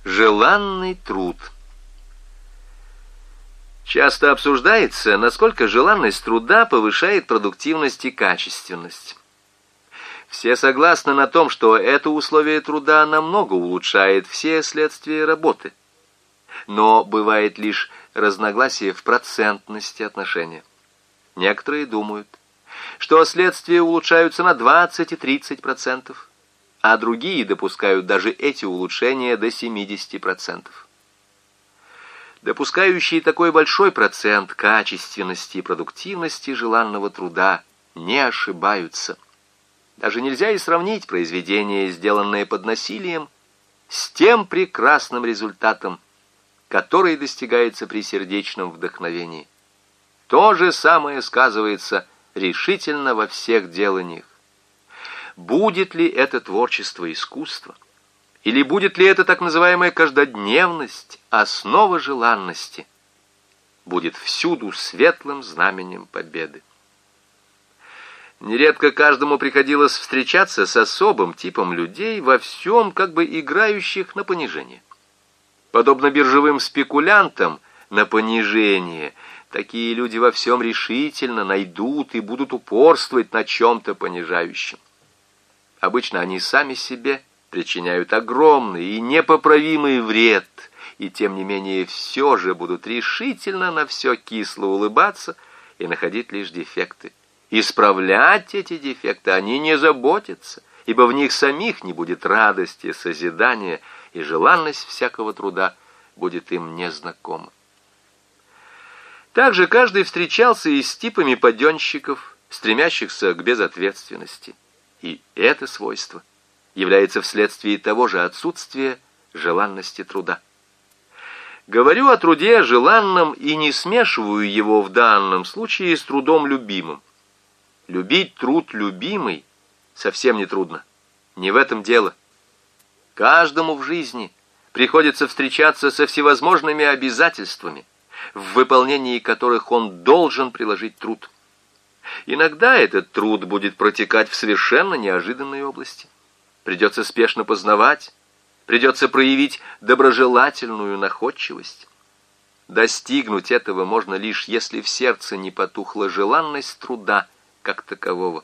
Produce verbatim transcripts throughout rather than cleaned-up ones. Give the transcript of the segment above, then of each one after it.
Желанный труд. Часто обсуждается, насколько желанность труда повышает продуктивность и качественность. Все согласны на том, что это условие труда намного улучшает все следствия работы. Но бывает лишь разногласие в процентности отношения. Некоторые думают, что следствия улучшаются на двадцать и тридцать процентов, а другие допускают даже эти улучшения до семидесяти процентов. Допускающие такой большой процент качественности и продуктивности желанного труда не ошибаются. Даже нельзя и сравнить произведение, сделанное под насилием, с тем прекрасным результатом, который достигается при сердечном вдохновении. То же самое сказывается решительно во всех деланиях. Будет ли это творчество искусства? Или будет ли это так называемая каждодневность, основа желанности? Будет всюду светлым знаменем победы. Нередко каждому приходилось встречаться с особым типом людей, во всем как бы играющих на понижение. Подобно биржевым спекулянтам на понижение, такие люди во всем решительно найдут и будут упорствовать на чем-то понижающем. Обычно они сами себе причиняют огромный и непоправимый вред, и тем не менее все же будут решительно на все кисло улыбаться и находить лишь дефекты. Исправлять эти дефекты они не заботятся, ибо в них самих не будет радости, созидания, и желанность всякого труда будет им незнакома. Также каждый встречался и с типами паденщиков, стремящихся к безответственности. И это свойство является вследствие того же отсутствия желанности труда. Говорю о труде желанном и не смешиваю его в данном случае с трудом любимым. Любить труд любимый совсем не трудно. Не в этом дело. Каждому в жизни приходится встречаться со всевозможными обязательствами, в выполнении которых он должен приложить труд. Иногда этот труд будет протекать в совершенно неожиданной области. Придется спешно познавать, придется проявить доброжелательную находчивость. Достигнуть этого можно лишь, если в сердце не потухла желанность труда как такового.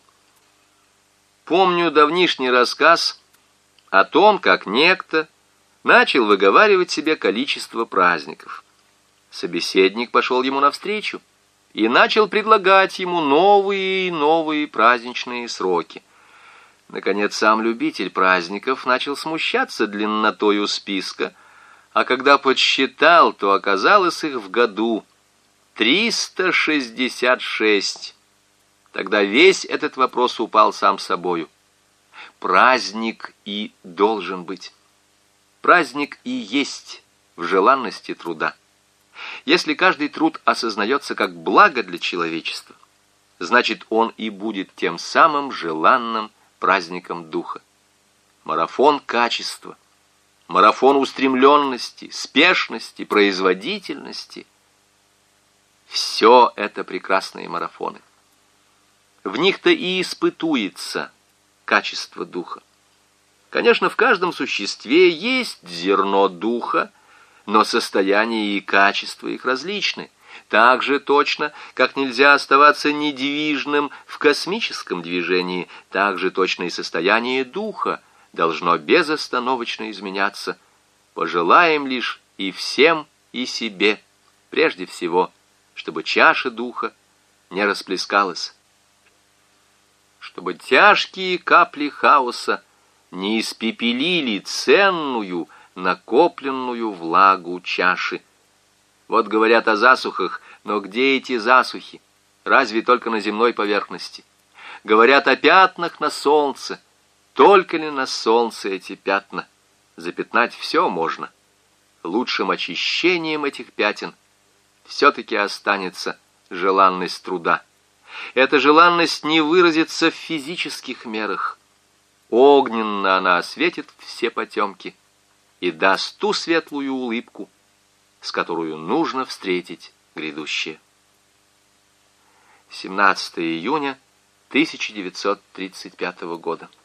Помню давнишний рассказ о том, как некто начал выговаривать себе количество праздников. Собеседник пошел ему навстречу и начал предлагать ему новые и новые праздничные сроки. Наконец, сам любитель праздников начал смущаться длиннотою списка, а когда подсчитал, то оказалось их в году триста шестьдесят шесть. Тогда весь этот вопрос упал сам собою. Праздник и должен быть. Праздник и есть в желанности труда. Если каждый труд осознается как благо для человечества, значит, он и будет тем самым желанным праздником духа. Марафон качества, марафон устремленности, спешности, производительности — все это прекрасные марафоны. В них-то и испытуется качество духа. Конечно, в каждом существе есть зерно духа, но состояние и качество их различны. Так же точно, как нельзя оставаться недвижным в космическом движении, так же точно и состояние духа должно безостановочно изменяться. Пожелаем лишь и всем, и себе, прежде всего, чтобы чаша духа не расплескалась, чтобы тяжкие капли хаоса не испепелили ценную, накопленную влагу чаши. Вот говорят о засухах, но где эти засухи? Разве только на земной поверхности? Говорят о пятнах на солнце. Только ли на солнце эти пятна? Запятнать все можно. Лучшим очищением этих пятен все-таки останется желанность труда. Эта желанность не выразится в физических мерах. Огненно она осветит все потемки и даст ту светлую улыбку, с которую нужно встретить грядущее. семнадцатого июня тысяча девятьсот тридцать пятого года.